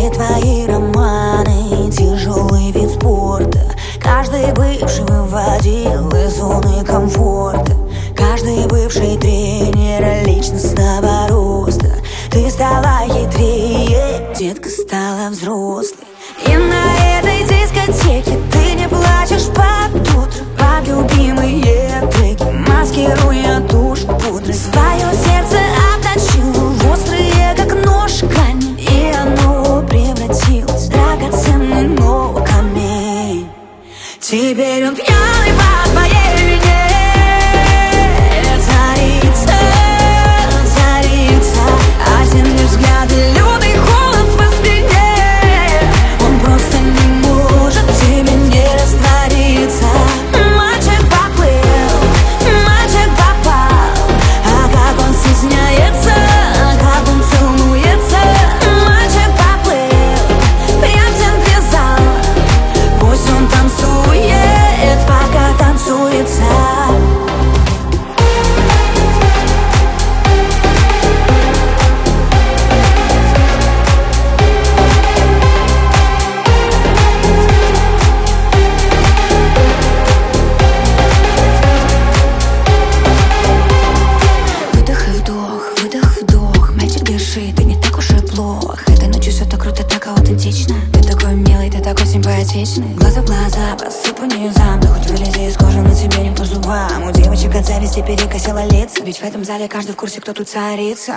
Все твои романы, тяжелый вид спорта. Каждый бывший выводил из зоны комфорта. Каждый бывший тренер личностного роста. Ты стала хитрее, детка стала взрослой. И на этой дискотеке ты не плачешь под утро, под любимые треки, маскируя тушь пудрой. Свое сердце обточила в острые, как нож, камень, и оно превратилось в драгоценный, но камень. Теперь он пьяный по твоей вине. Царица, царица, один лишь взгляд и лютый холод по спине. Он просто не может в тебе не раствориться. Мальчик поплыл, мальчик попал. А как он стесняется, как он целуется. Мальчик поплыл, прям в центре зала. Пусть он танцует, пока танцуется. Ты не так уж и плох. Этой ночью все так круто, так аутентично. Ты такой милый, ты такой симпатичный. Глаза в глаза, посыпу низам. Да хоть вылези из кожи, на тебе не по зубам. У девочек от зависти перекосило лица. Ведь в этом зале каждый в курсе, кто тут царица.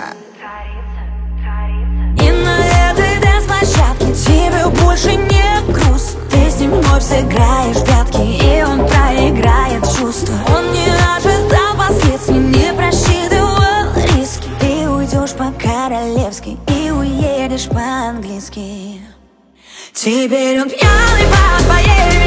И на этой дэнс-площадке тебе больше не грустно. Ты с ним вновь сыграешь в прятки, и он проиграет чувства. Он не ожидал последствий, не просчитывал риски. Ты уйдешь по-королевски и уедешь по-английски. Теперь он пьяный по твоей вине.